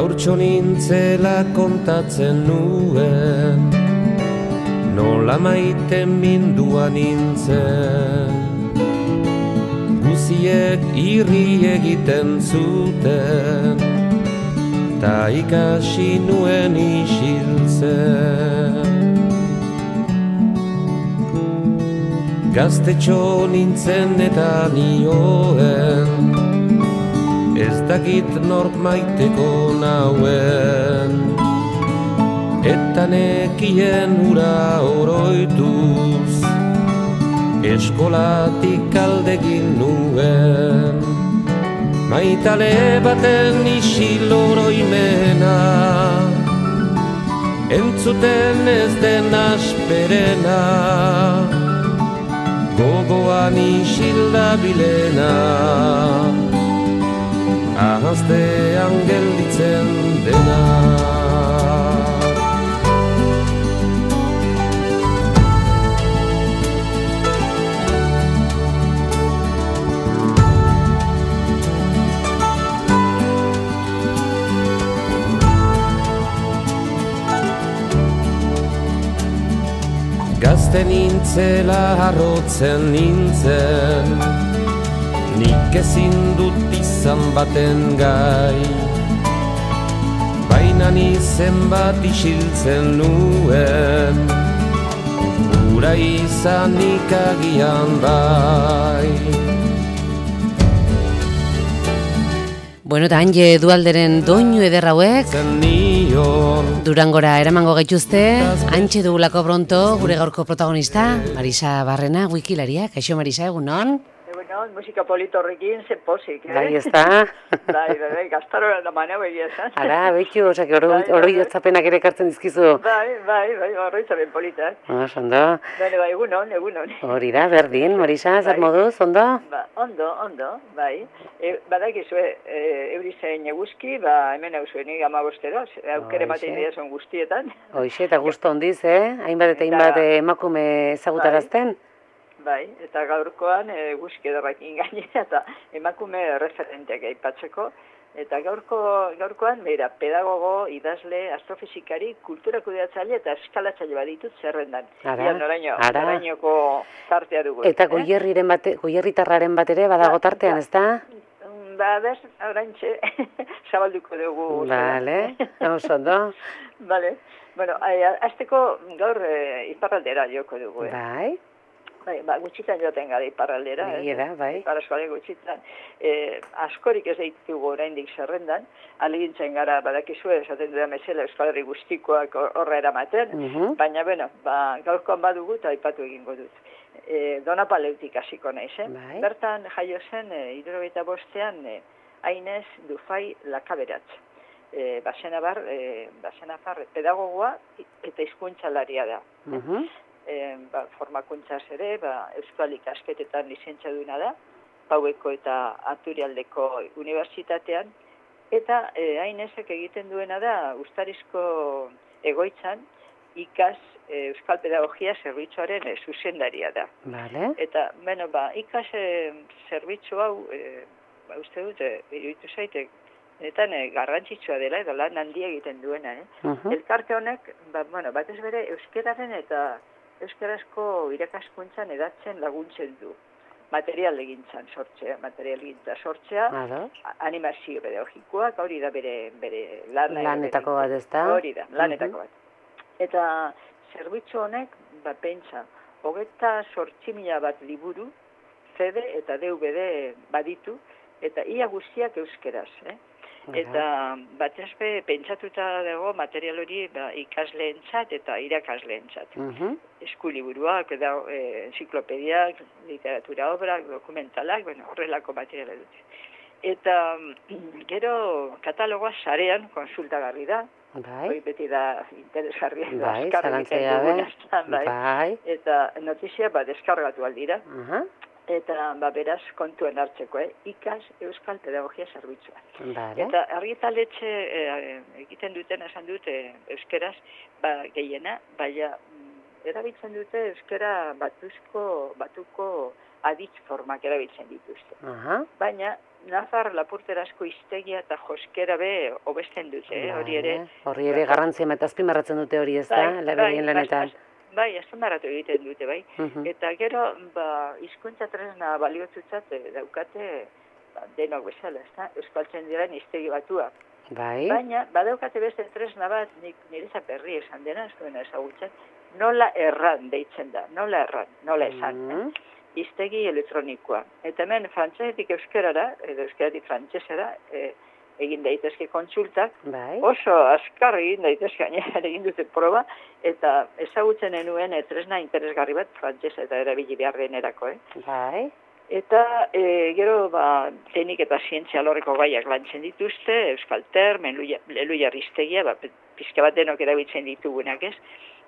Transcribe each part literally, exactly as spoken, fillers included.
Haurtxo nintzela kontatzen nuen, nola maite mindua nintzen. Guziek irri egiten zuten, ta ikasi nuen isiltzen. Gaztetxo nintzen eta nioen, ez dakit nork maiteko nauen. Eta nekien ura oroituz, eskolatik aldegin nuen. Maitale baten isil oroimena, entzuten ez den asperena, gogoan isilda bilena, ahaztean gelditzen dena. Gazte nintzela harrotzen nintzen, nik ezin dut izan baten gai. Baina izen bat isiltzen nuen, ura izanik agian bai. Bueno, eta Anje Dualderen doinu eder hauek Durangora eramango gaituzte. Antxe dugulako pronto gure gaurko protagonista, Marisa Barrena, wikilaria. Kaixo Marisa, egunon? Egunon, musika polito horrekin, zen posik, eh? Bai, ez da? Bai, bai, bai, gaztaroa da maneo egia esan. Ara, behitu, osak, horroi jotzapenak ere kartzen dizkizu. Bai, bai, bai, horroi zapen polita. Ah, ondo. Bale, bai, egunon, egunon. Hori da, berdin, Marisa, zer moduz, ondo? Ba, ondo, ondo, bai. E, badakizue, e, eurizein eguzki, ba, hemen hauzue nik amabostero, aukere maten dira son guztietan. Hoixe, eta gusto ondiz, eh? Hainbat eta hainbat emakume ezagutarazten. Bai, eta gaurkoan eguzki edarrakin gainera, eta emakume referenteak aipatzeko. Eta gaurko, gaurkoan, beira, pedagogo, idazle, astrofizikari, kultura kudeatzaile eta eskalatzaile baditut zerrendan. Ara, noraino, ara. Norainoko tartea dugu. Eta goierriren bate, goierritarraren bat ere badago tartean, ez da? Ba, bez, oraintxe, zabalduko dugu. Bale, oso ondo. Bale, bueno, azteko gaur e, iparraldera joko dugu. Eh? Bai. Bai, ba, gutxitan joaten gara iparraldera. Bai, da, bai. Iparraldera gutxitan. E, askorik ez ditugu oraindik zerrendan, alegintzen gara, badakizue, esaten dudan bezala Euskal Herri guztikoak horra eramaten, uh -huh. baina, bueno, ba, gaurkoan badugu eta aipatu egingo dut. E, Donapaleutik hasiko naiz, eh? Bai. Bertan jaio zen, e, hirurogeita bostean, e, Ainez Dufai Lakaberatz. E, Basenabar, e, Basenabar pedagogoa eta hizkuntzalaria da. Uh -huh. E, ba, formakuntzaz ere, ba, Euskal ikasketetan lizentziaduna da, Paueko eta Aturialdeko unibertsitatean, eta e, Ainezek egiten duena da, Uztarizko egoitzan, ikas e, Euskal Pedagogia zerbitzuaren e, zuzendaria da. Vale. Eta, bueno, ba, ikas e, zerbitzu hau, e, ba, uste dut, e, iruditu zaitek, eta e, garrantzitsua dela, edo lan handia egiten duena. Eh? Uh -huh. Elkarte honek, ba, bueno, batez bere, euskararen eta euskarazko irakaskuntzan edatzen laguntzen du. Material egintzan sortzea, material egintza sortzea, animazio pedagogikoak, hori da bere, bere lana. Lanetako bat ez da? Hori da, lanetako bat. Eta zerbitzu honek, ba, pentsa, hogeta sortzi mila bat liburu, C D eta D V D baditu, eta ia guztiak euskeraz, eh? Eta batez be, pentsatuta dago material hori ba, ikasleentzat eta irakasleentzat. Uh -huh. Eskuliburuak, eda, e, enziklopediak, literatura obrak, dokumentalak, bueno, horrelako materiala dute. Eta gero katalogoa sarean konsultagarri da. Bai. Hoi beti da interesgarria. Bai, zalantzea be. Bai. Bai. Eta notizia ba, deskargatu aldira. Uh -huh. Eta ba, beraz kontuen hartzeko, eh? Ikas Euskal Pedagogia Zerbitzua. Vale. Eta argitaletxe e, egiten duten esan dute euskeraz, ba, gehiena, baina erabiltzen dute euskara batuzko, batuko aditz formak erabiltzen dituzte. Aha. Baina, Nafar lapurterazko hiztegia eta joskera be hobesten dute, eh? hori ere... Hori ere garrantzia eta azpimarratzen dute hori ez da, laberien lanetan. Bai, azpimarratu egiten dute, bai. Uh-huh. Eta gero, ba, hizkuntza tresna baliotutzat daukate ba, denok bezala, ez da? Euskaltzen diren hiztegi batuak. Bai. Baina, badaukate beste tresna bat, nik nire zaperri esan dena, ez duena ezagutzen, nola erran deitzen da, nola erran, nola esan, uh-huh. eh? Hiztegi elektronikoa. Eta hemen frantsesetik euskerara, edo euskeratik frantsesera, e, egin daitezke kontsultak, bai. Oso azkar egin daitezke, egin dute proba, eta ezagutzen enuen e, tresna interesgarri bat frantsesa eta erabili behar denerako. Eh? Bai. Eta e, gero ba, teknik eta zientzia alorreko gaiak lantzen dituzte, Euskalter, Eluiar hiztegia, ba, pizka bat denok erabiltzen ditugunak ez.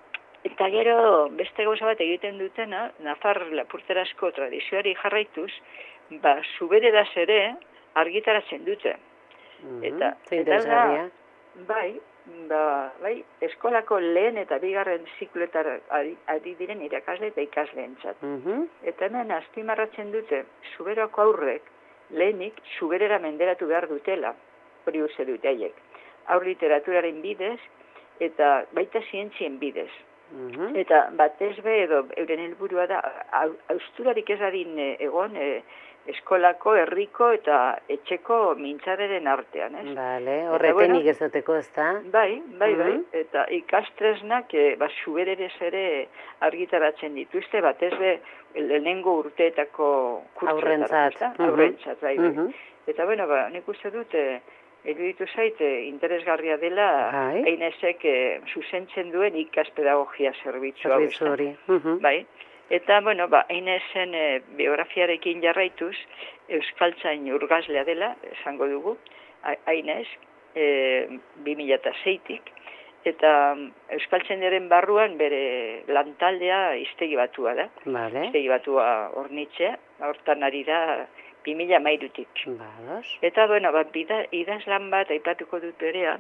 Eta gero beste gauza bat egiten dutena, Nafar lapurterazko tradizioari jarraituz, ba, zubereraz ere argitaratzen dute. Mm-hmm. Eta, eta da, bai, ba, bai, eskolako lehen eta bigarren zikloetar ari, ari diren irakasle eta ikasleentzat. Mm-hmm. Eta hemen azpimarratzen dute, zuberako aurrek lehenik zuberera menderatu behar dutela, hori uste dute haiek. Aur literaturaren bidez eta baita zientzien bidez. Mm-hmm. Eta batez be edo euren helburua da hausturarik ez adin egon e, eskolako, herriko eta etxeko mintzareren artean, ez? Bale, horretenik bueno, ez duteko ez da? Bai, bai, bai, Mm-hmm. eta ikastresnak e, ba, zubererez ere argitaratzen dituzte, batez be lehenengo urteetako aurrentzat, mm-hmm. aurrentzat, bai, bai. Mm-hmm. Eta bueno, ba, nik uste dute, eruditu zait, interesgarria dela, bai. Ainesek e, zuzentzen duen ikaspedagogia zerbitzua. Zerbitzu hori. Mm-hmm. Bai. Eta, bueno, ba, Ainesen e, biografiarekin jarraituz, euskaltzain urgazlea dela, esango dugu, Aines, e, bi mila seitik, eta euskaltzainaren barruan bere lantaldea hiztegi batua da. Vale. Hiztegi batua hornitzea, hortan ari da bi mila hamairutik. Bados. Eta, bueno, ba, idazlan bat aipatuko dut berean,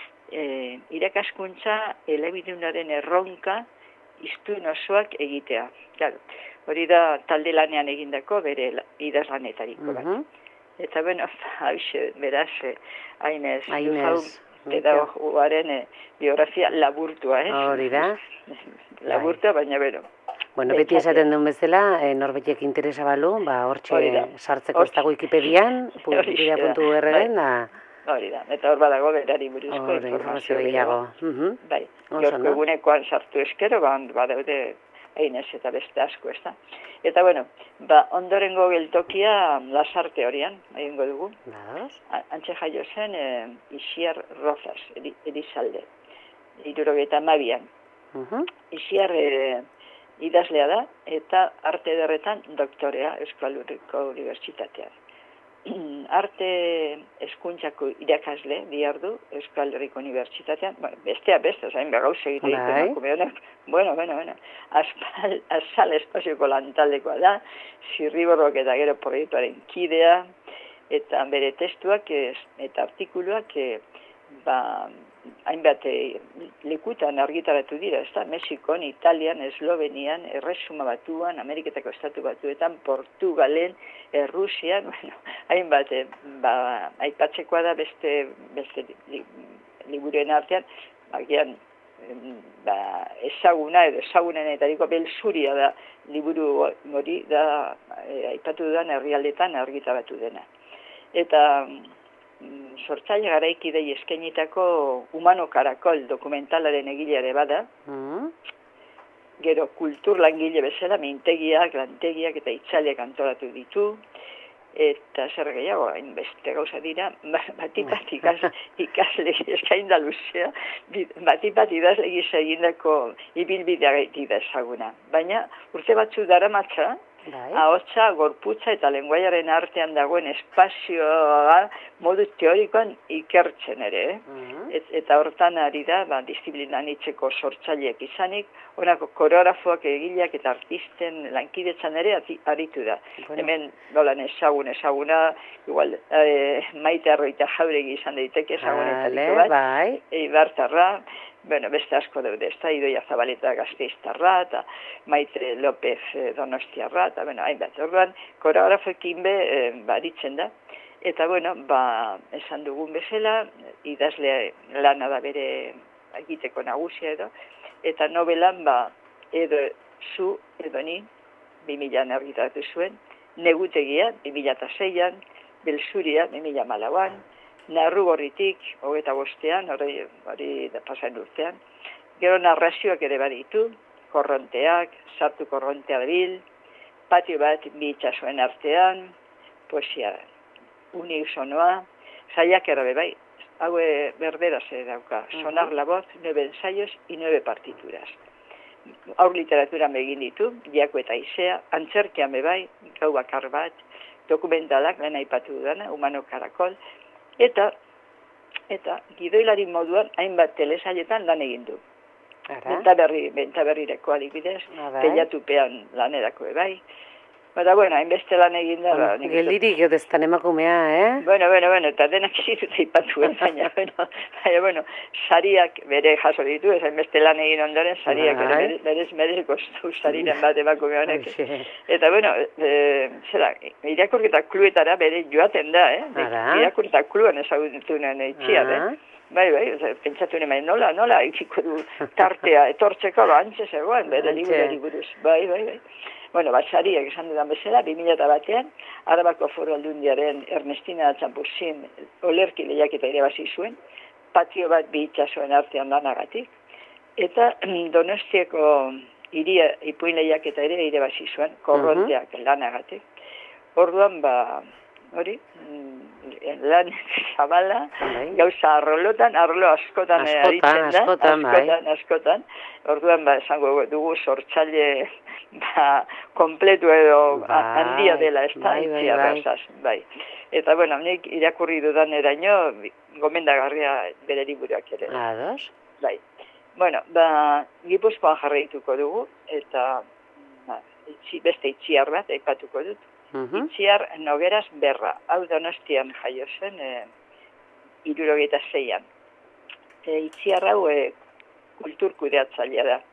e, irakaskuntza elebidunaren erronka iztun osoak egitea. Claro, hori da talde lanean egindako bere idazlanetariko bat. Uh-huh. Eta, bueno, hauxe, beraz, Ainez, Ainez, pedagogoaren e, biografia laburtua, eh? Hori da. Laburtua, baina, bero. Bueno, beti esaten duen bezala, e, norbetiek interesa balu, ba, hortxe sartzeko ez da Wikipedian, bidea puntu erren, da... Hori da, eta hor badago berari buruzko informazio gehiago. Uh-huh. Bai, jorko egunekoan sartu eskero, ba, badaude Ainez eta beste asko, ez da. Eta, bueno, ba, ondorengo geltokia Lasarte horian, egingo dugu. Bados. Antxe jaio zen, e, Isiar Rozas, Elizalde, hirurogeita hamabian. Uh-huh. Isiar e, idazlea da, eta arte ederretan doktorea Euskal Herriko Unibertsitatean. Arte hezkuntzako irakasle diardu Euskal Herriko Unibertsitatean, bueno, bestea beste, zain begauze egite ditu, bueno, bueno, bueno, Azpal, azal espazioko lantaldekoa da, Zirriborrok eta gero proiektuaren kidea, eta bere testuak ez, eta artikuluak e, ba, hainbat e, lekutan argitaratu dira, ez da, Mexikon, Italian, Eslovenian, Erresuma Batuan, Ameriketako Estatu Batuetan, Portugalen, Errusian, bueno, hainbat, e, ba, aipatzekoa da beste, beste li, liburuen artean, bagian, ba, ezaguna edo ezagunenetariko belzuria da liburu hori da e, aipatu dudan herrialdetan argitaratu dena. Eta sortzaile garaikidei eskainitako Humano Karakol dokumentalaren egileare bada, mm. Gero kultur langile bezala mintegiak, lantegiak eta itzaliak antolatu ditu, eta zer gehiago, hainbeste gauza dira, batipat ikas, ikasle eskain da luzea, batipat idazle gisa egindako ibilbidea gaiti da ezaguna. Baina urte batzu daramatza, ahotsa, gorputza eta lenguaiaren artean dagoen espazioa modu teorikoan ikertzen ere. Eh? Uh-huh. Et, eta hortan ari da, ba, disiplina anitzeko sortzaileak izanik, honako koreografoak egileak eta artisten lankidetzan ere ati, aritu da. Bueno. Hemen nolan ezagun, ezaguna, igual, e, Maite Arroita Jauregi izan daiteke ezagunetariko bat, bai. Eibartarra, bueno, beste asko daude, ez da, Idoia Zabaleta Gasteiztarra, eta Maite López Donostiarra, eta, bueno, hainbat, orduan, koreografoekin be, e, baritzen da, eta, bueno, ba, esan dugun bezala, idazle lana da bere egiteko nagusia edo, eta novelan, ba, edo zu, edo ni, bi milaan argitaratu zuen, Negutegia, bi mila seian, Belzuria, bi mila hamalauan, Narrugorritik, hogeta bostean, hori, hori da pasan urtean, gero narrazioak ere baditu, korronteak, sartu korrontea dabil, patio bat bi itxasoen artean, poesia unisonoa, saiak errabe bai, haue berdera ze dauka, sonar la voz, nueve ensayos y nueve partituras. Aur literaturan begin ditu, Diako eta Izea, antzerkian bebai, gau bakar bat, dokumentalak, lehen aipatu dudana, Humano Karakol, eta eta gidoilari moduan hainbat telesailetan lan egin du. Benta berri, benta berrireko adibidez, teilatupean lanerako ebai. Bada, bueno, hainbeste lan egin da. Bueno, geldirik jodeztan emakumea, eh? Bueno, bueno, bueno, eta denak izitut eipatuen, baina, bueno, baina, bueno, sariak bere jaso ditu, ez hainbeste lan egin ondoren, sariak bere, berez, berez kostu sariren bat emakume honek. Eta, bueno, e, zera, irakurketa kluetara bere joaten da, eh? Irakurketa kluan ezagutu nuen eitxia, eh? Bai, bai, pentsatu nuen, nola, nola, ikiko du tartea, etortzeko, ba, antxe zegoen, bere liburari buruz, bai, bai, bai. Bueno, batxariak esan dudan bezala, bi mila batean, Arabako Foru Aldundiaren Ernestina Txampuzin olerki lehiaketa ere basi zuen, patio bat bi itxasoen artean lanagatik, eta Donostiako iria ipuin lehiaketa ere ere basi zuen, korronteak uh-huh. lanagatik. Orduan, ba, hori, lan zabala, gauza arrolotan, arlo askotan aritzen da, askotan, askotan, askotan. Orduan, ba, esango dugu sortzaile ba, kompletu edo bai, handia dela, ez da, bai, bai, bai. bai. Eta, bueno, nik irakurri dudan eraino, gomendagarria bere liburuak ere. Ados? Bai. Bueno, ba, Gipuzkoan jarraituko dugu, eta ba, itzi, beste itziar bat, aipatuko dut. Uh-huh. Itziar Nogueras Berra, hau Donostian jaio zen, e, hirurogeita seian. E, itziar hau e, kulturkudeatzailea da.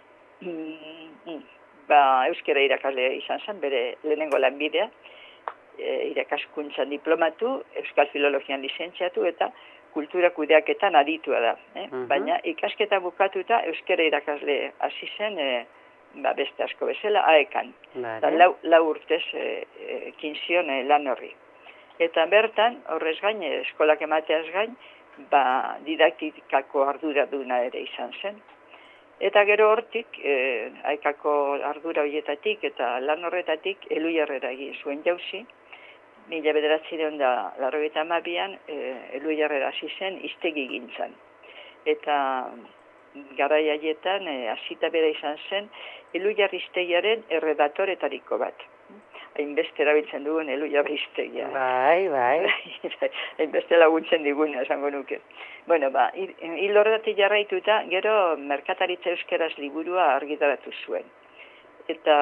Mm, ba, euskara irakasle izan zen, bere lehenengo lanbidea, e, irakaskuntzan diplomatu, euskal filologian lizentziatu eta kultura kudeaketan aditua da. Eh? Uh-huh. Baina ikasketa bukatuta euskara irakasle hasi zen, e, ba, beste asko bezala, aekan. Vale. Lau, lau urtez e, e, kinzion e, lan horri. Eta bertan, horrez gain, eskolak emateaz gain, ba, didaktikako ardura duna ere izan zen. Eta gero hortik, e, aekako ardura horietatik eta lan horretatik, Elujarrera egin zuen jauzi, mila bederatzireun da larrogeita hamabian, e, Elujarrera hasi zen hiztegi gintzan. Eta garai haietan, e, hasita bera izan zen, Elujar hiztegiaren erredatoretariko bat. Hainbeste erabiltzen dugun Elujar hiztegia. Bai, bai. Hainbeste laguntzen diguna, esango nuke. Bueno, ba, hil horretatik jarraituta, gero merkataritza euskeraz liburua argitaratu zuen. Eta,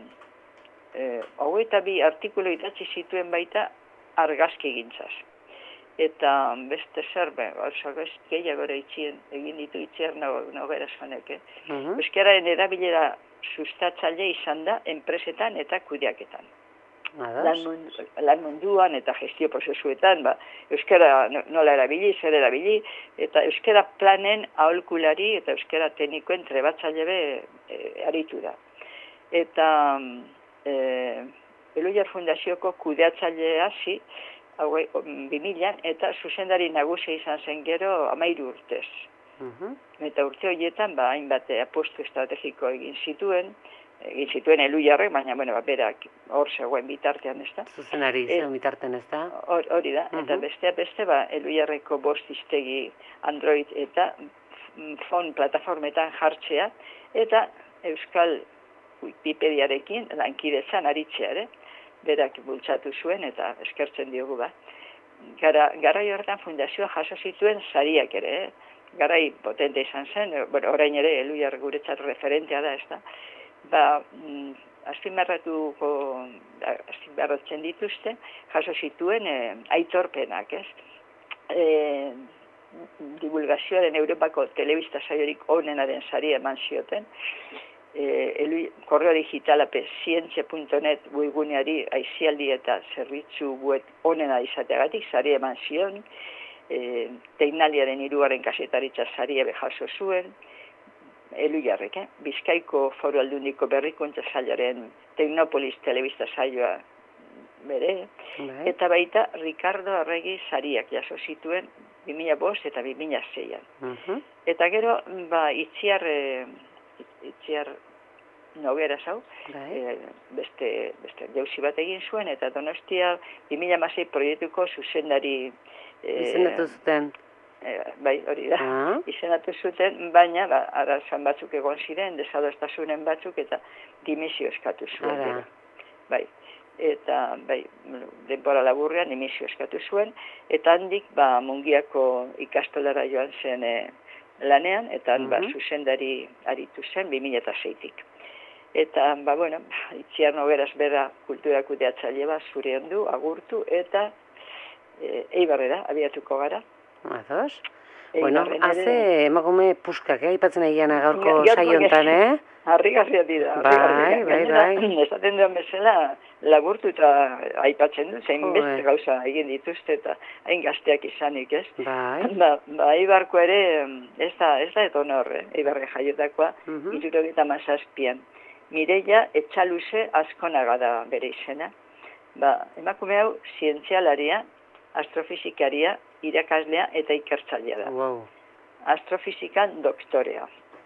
e, hogeita bi artikulu idatzi zituen baita argazki gintzaz. Eta beste zer, gehiago itxien, egin ditu itxiar Nogueras honek. Eh? Uh-huh. Euskararen erabilera sustatzaile izan da enpresetan eta kudeaketan. Lan, mundu, lan munduan eta gestio prozesuetan, ba, euskara nola erabili, zer erabili, eta euskara planen aholkulari eta euskara teknikoen trebatzaile be e, aritu da. Eta e, Elujar Fundazioko kudeatzaile hasi, hauek, bi milan, eta zuzendari nagusia izan zen gero amairu urtez. Uh-huh. Eta urte horietan, ba, hainbat apostu estrategiko egin zituen, egin zituen Elujarrek, baina, bueno, ba, berak hor zegoen bitartean, ez da? Zuzendari e, zegoen bitartean, ez da? Hori da, uh-huh. Eta beste, beste, ba, Elujarreko bost hiztegi Android eta fon plataformetan jartzea, eta Euskal Wikipediarekin lankidetzan aritzea, ere? Berak bultzatu zuen eta eskertzen diogu ba. Gara, garai horretan fundazioa jaso zituen sariak ere, eh? Garai potente izan zen, bueno, orain ere Elujar guretzat referentea da, ez da. Ba, mm, azpimarratuko, azpimarratzen dituzte, jaso zituen eh, aitorpenak, ez? Eh, divulgazioaren Europako telebista saiorik onenaren saria eman zioten. E, korreo digitala pe zientzia puntu net webguneari aizialdi eta zerbitzu web onena izateagatik saria eman zion. E, Teinaliaren hirugarren kasetaritza saria bejaso zuen. Elu jarrek, eh? Bizkaiko Foru Aldundiko berrikuntza sailaren Teknopolis telebista saioa bere, Bai. Eta baita Ricardo Arregi sariak jaso zituen bi mila bost eta bi mila seian. Uh-huh. Eta gero, ba, itziar, e, itziar nogera zau, e, beste, beste jauzi bat egin zuen, eta Donostia bi mila hamasei proiektuko zuzendari... E, Izendatu zuten. E, bai, hori da, uh-huh. Izendatu zuten, baina, ba, arazan batzuk egon ziren, desadostasunen batzuk, eta dimisio eskatu zuen. Ara. Bai. Eta bai, denbora laburrean dimisio eskatu zuen, eta handik ba, Mungiako ikastolara joan zen e, lanean, eta han, uh-huh. ba, zuzendari aritu zen bi mila seitik. Eta, ba, bueno, Itziar Nogueras bera kultura kudeatzaile bat zure ondu, agurtu, eta e, Eibarrera abiatuko gara. Ados? Bueno, haze emakume puskak, eh? Ipatzen egiana gaurko saiontan, eh? Harrigarria dira. Bai, bai, bai. Esaten duen bezala, laburtu eta aipatzen du, zein beste gauza egin dituzte eta hain gazteak izanik, ez? Bai. Ba, ba Eibarko ere, ez da, ez da eton horre, Eibarre jaiotakoa, uh-huh. Irurogeita mazazpian. Mireia Etxaluze Azkonaga da bere izena. Ba, emakume hau zientzialaria, astrofizikaria, irakaslea eta ikertzailea da. Wow. Astrofizikan doktorea.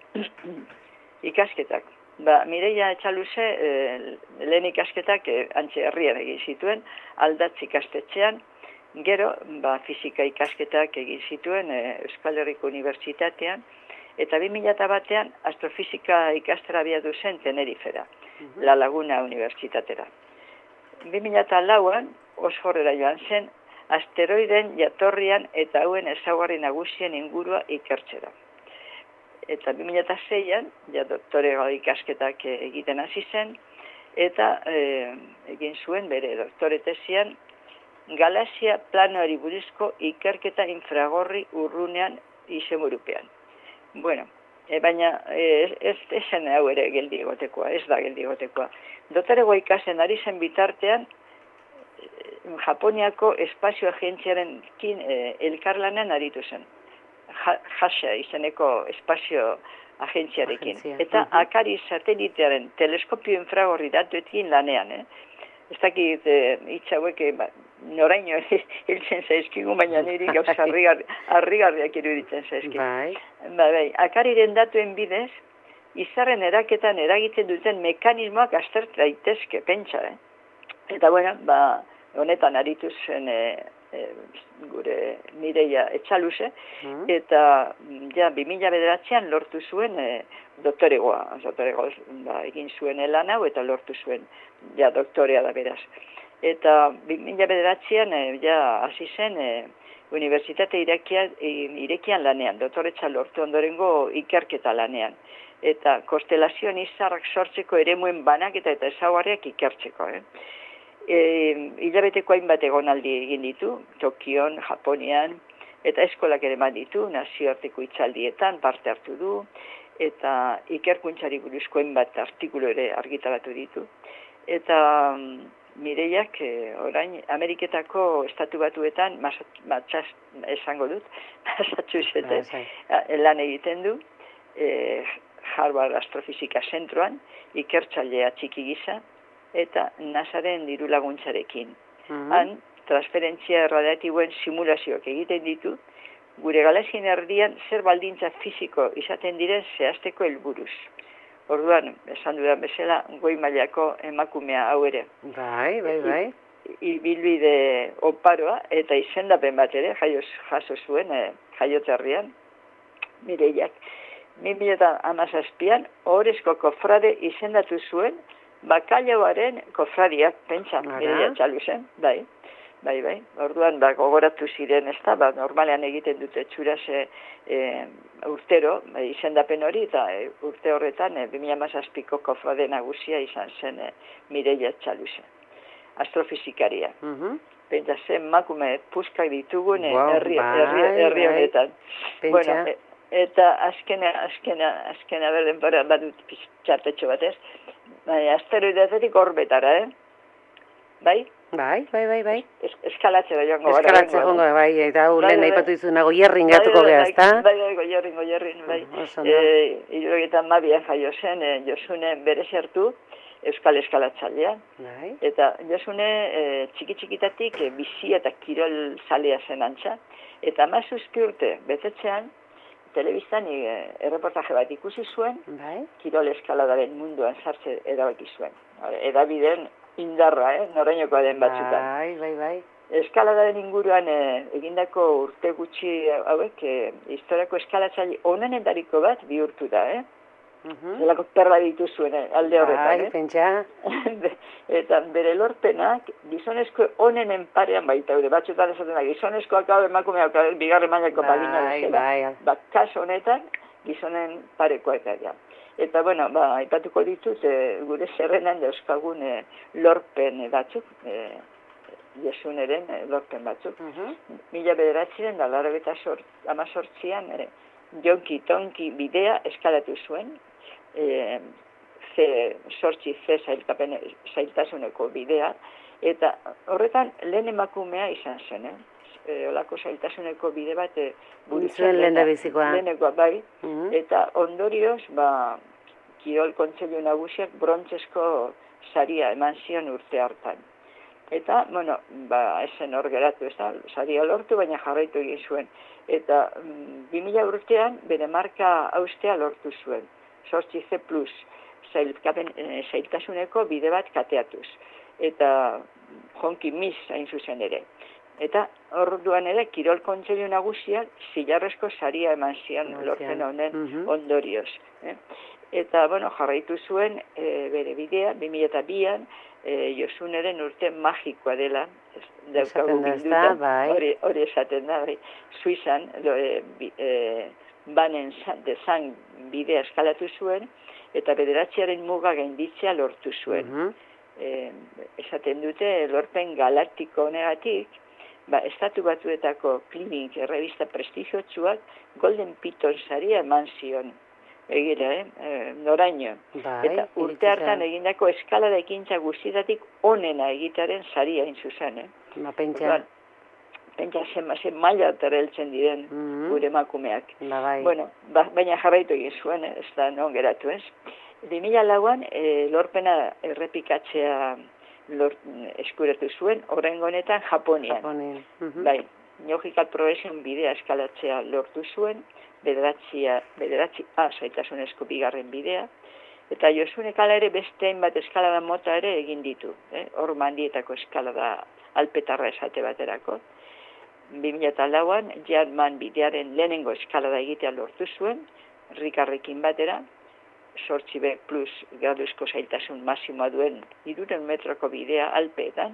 Ikasketak. Ba, Mireia Etxaluze, e, lehen ikasketak e, antxe herrian egin zituen, aldatz ikastetxean, gero, ba, fizika ikasketak egin zituen e, Euskal Herriko Unibertsitatean, eta bi mila batean astrofizika ikastera abiatu zen Tenerifera, uh-huh. La Laguna Unibertsitatera. bi mila lauan, Oxforrera joan zen, asteroiden jatorrian eta hauen ezaugarri nagusien ingurua ikertzera. Eta bi mila seian, ja doktorego ikasketak egiten hasi zen, eta e, egin zuen bere doktore tesian, galaxia planoari buruzko ikerketa infragorri urrunean izenburupean. Bueno, e, baina e, ez esen hau ere geldi egotekoa, ez da geldi egotekoa. Doktorego ikasen ari zen bitartean, Japoniako espazio agentziaren kin, e, elkarlanen aritu zen. Ja, Jasa izeneko espazio agentziarekin. Agentzia. Eta uh-huh. Akari satelitearen teleskopio infragorri datuekin lanean. Eh? Ez dakit e, itxauek e, ba, noraino hiltzen zaizkigu, baina niri gauza harrigarriak iruditzen zaizkigu. Bai. Ba, bai. Akariren datuen bidez, izarren eraketan eragiten duten mekanismoak aztert daitezke, pentsa. Eh? Eta bueno, ba, honetan aritu zen e, e, gure Mireia Etxaluze, mm. eta ja, bi mila bederatzean lortu zuen e, doktoregoa, doktoregoa ba, egin zuen elan hau eta lortu zuen, ja, doktorea da beraz. Eta bi mila bederatzean e, ja, hasi zen e, Unibertsitate irekian, irekian lanean, doktoretza lortu ondorengo ikerketa lanean. Eta konstelazioan izarrak sortzeko eremuen banaketa eta ezaugarriak ikertzeko, eh? E, hilabeteko hainbat egonaldi egin ditu, Tokion, Japonian, eta eskolak ere eman ditu, nazioarteko itzaldietan parte hartu du, eta ikerkuntzari buruzko hainbat artikulu ere argitaratu ditu. Eta Mireiak e, orain Ameriketako estatu batuetan, matxaz esango dut, Massachusetts lan egiten du, e, Harvard Astrofizika Zentroan, ikertzailea txiki gisa, eta NASAren diru laguntzarekin. Uh-huh. Han, transferentzia radiatiboen simulazioak egiten ditu, gure galaxien erdian zer baldintza fisiko izaten diren zehazteko helburuz. Orduan, esan dudan bezala, goi mailako emakumea hau ere. Bai, bai, bai. Ibilbide oparoa eta izendapen bat ere, jaioz, jaso zuen, e, jaiotzarrian, Mireiak. bi mila hamazazpian, ohorezko kofrade izendatu zuen, bakailaoaren kofradiak, pentsa, Mireia Etxaluzen, bai. Bai, bai. Orduan, ba, gogoratu ziren, ez da, ba, normalean egiten dute txurase e, urtero, ba, izendapen hori, eta e, urte horretan, e, bi mila hamazazpiko kofrade nagusia izan zen e, Mireia Etxaluzen, astrofizikaria. Uh-huh. pentsa zen makume puskak ditugun wow, herri, bai, herri, herri honetan. Pentsa. Bueno, e, eta azkena, azkena, azkena berden para badut txartetxo bat ez. Baina, asteroideazetik orbetara, eh? Bai? Bai, bai, bai, bai. Es, eskalatzera joango gara. Eskalatzera joango gara, bai, eta hau lehen aipatu izuna goierrin bai, gertuko bai, geha, bai, ezta? Bai, bai, goierrin, goierrin, bai. E, Irurogetan mabian jaio zen, e, Josune bere zertu, euskal eskalatzailea. Bai. Eta Josune e, txiki-txikitatik e, bizi eta kirol zalea zen antza. Eta amazuzpi urte betetzean, telebistan e, erreportaje bat ikusi zuen, bai. Kirol eskaladaren munduan sartze erabaki zuen. Edabideen indarra, eh? Norainokoa den batzutan. Bai, bai, bai. Eskaladaren inguruan eh, egindako urte gutxi hauek, eh, historiako eskalatzaile onenetariko bat bihurtu da, eh? Uh-huh. Zelako perla dituzuen eh, alde horretan, bai, eh? pentsa. Eta bere lorpenak gizonezko onenen parean baita, batzutan esaten da, gizonezkoak hau emakumeak bigarren mailako pagina bezala. Bai, ba, kaso honetan, gizonen parekoak da. Eta, bueno, ba, aipatuko ditut, e, gure zerrenan dauzkagun e, lorpen batzuk, e, Jesuneren e, lorpen batzuk. Uh-huh. Mila bederatziren da, laro eta amazortzian, e, jonki tonki bidea eskalatu zuen, e, ze, sortzi ze zailtapen, zailtasuneko bidea, eta horretan lehen emakumea izan zen, eh? E, olako zailtasuneko bide bat e, burutzen lehen da bizikoa. Lehenekoa, bai. Uh-huh. Eta ondorioz, ba, Kirol Kontseilu Nagusiak brontzesko saria eman zion urte hartan. Eta, bueno, ba, esen hor geratu, ez da, saria lortu, baina jarraitu egin zuen. Eta, bi mila urtean, bere marka haustea lortu zuen. Sortzi C plus, zailtasuneko bide bat kateatuz. Eta, jonki mis hain zuzen ere. Eta orduan ere, Kirol Kontseilu Nagusiak zilarrezko saria eman zion lortzen honen uh-huh. ondorioz. Eh? Eta, bueno, jarraitu zuen e, bere bidea, bi mila bian, e, Josuneren urte magikoa dela, daukagu bildutan, hori bai. Esaten da, bai. Suizan, lo, e, e, banen dezan bidea eskalatu zuen, eta bederatziaren muga gainditzea lortu zuen. Uh-huh. e, esaten dute, lorpen galaktiko honegatik, ba, estatu batuetako klinik errebista prestigiotsuak Golden Piton saria eman zion. Egira, eh? E, noraino. Bai, eta urte hartan egindako eskalada ekintza guztietatik onena egitaren saria hain zuzen, eh? Ba, pentsa. Pentsa zen, zen maila heltzen diren mm-hmm. gure emakumeak. Ba, bai. Bueno, ba, baina jarraitu egin zuen, eh? Ez da non geratu, ez? bi mila lauan e, lorpena errepikatzea lor, eskuratu zuen, horrengo honetan Japonian. Japonian. Uh-huh. Bai, Logical Progression bidea eskalatzea lortu zuen, bederatzia, bederatzi A zaitasunezko bigarren bidea, eta Josunek ala ere beste hainbat eskalada mota ere egin ditu, eh? Hor mandietako eskalada alpetarra esate baterako. bi mila lauan Jarman bidearen lehenengo eskalada egitea lortu zuen, Rikarrekin batera, sortzi B plus graduzko zailtasun masimoa duen hirurehun metroko bidea alpeetan,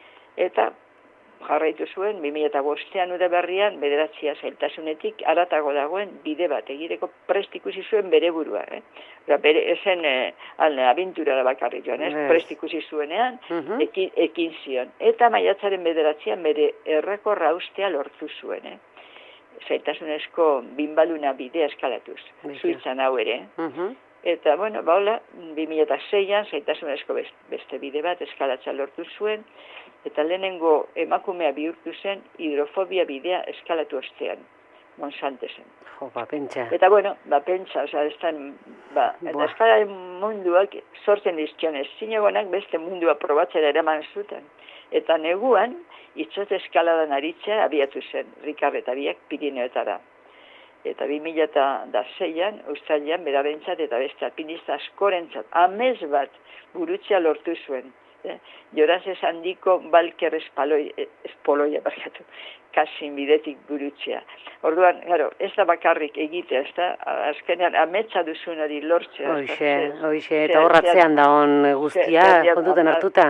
eta jarraitu zuen, bi mila bostean udaberrian, bederatzia zailtasunetik aratago dagoen bide bat egiteko prest ikusi zuen bere burua. Eh? Bere, esen eh, abenturara bakarrik joan, eh? Prest ikusi zuenean, uh-huh. ekin, ekin zion. Eta maiatzaren bederatzean bere errekorra ustea lortu zuen. Eh? Zailtasunezko binbaluna bidea eskalatuz, Suitzan hau ere. Uh-huh. Eta, bueno, baula, bi mila seian zailtasunezko beste bide bat eskalatza lortu zuen, eta lehenengo emakumea bihurtu zen hidrofobia bidea eskalatu ostean, Monsantesen. Jo, ba, pentsa. Eta, bueno, ba, pentsa, oza, estan, ba, eta eskalaren munduak sortzen dizkionez, zinegonak beste mundua probatzera eraman zuten. Eta neguan, itzote eskaladan aritzea abiatu zen, Rikar eta biak Pirineoetara. Eta bi mila seian, Australian, berarentzat eta beste alpinista askorentzat, amez bat burutzea lortu zuen. Eh? Joraz ez handiko balker espaloi, espoloia, barkatu, kasin bidetik burutzea. Orduan, claro, ez da bakarrik egitea, ez da, azkenean ametsa duzun hori lortzea. Hoxe, hoxe, eta horratzean da hon guztia, kontuten hartuta.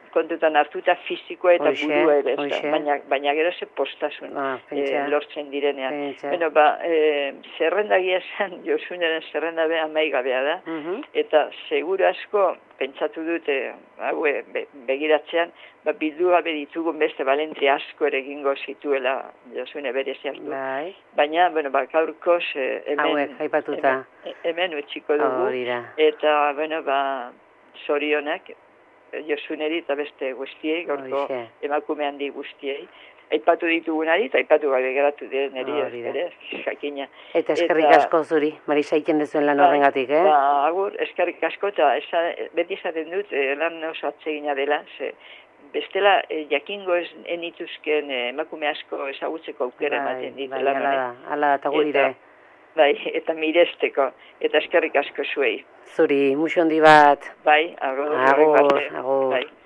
kontutan hartuta fizikoa eta Oixe, burua ere, ez da. oixe. Baina, baina gero ze postasun Ah, eh, pentsa. lortzen direnean. Pentsa. Bueno, ba, eh, zerrendagia esan, Josuneren zerrenda be amaigabea da, Mhm. eta seguru asko, pentsatu dute, haue, be, begiratzean, ba, bildu gabe ditugun beste balentri asko ere egingo zituela Josune bereziak du. Bai. Baina, bueno, ba, gaurkoz eh, hemen, Hauek, aipatuta. hemen, hemen utziko dugu. Hori da. Eta, bueno, ba, zorionak, Josuneri eta beste guztiei, gaurko Hoxe. emakume handi guztiei. Aipatu ditugunari eta aipatu gabe geratu diren eri Hori da. ere, jakina. Eta eskerrik Eta- asko zuri, Marisa iken dezuen lan Ba, horrengatik, eh? Ba, agur, eskerrik asko, eta esa, beti esaten dut, eh, lan oso atsegina dela, ze, bestela eh, jakingo ez enituzken eh, emakume asko ezagutzeko aukera ematen dit bai, lan ala da, honek. ala da, eta guri Eta- ere. Bai, eta miresteko, eta eskerrik asko zuei. Zuri, muxo handi bat. Bai, agur, Agur, horrek arte. agur. Bai.